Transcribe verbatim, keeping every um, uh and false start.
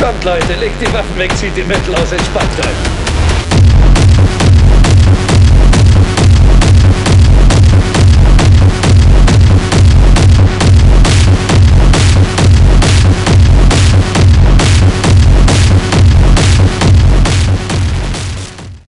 Kommt, Leute, legt die Waffen weg, zieht die Mittel aus, entspannt euch.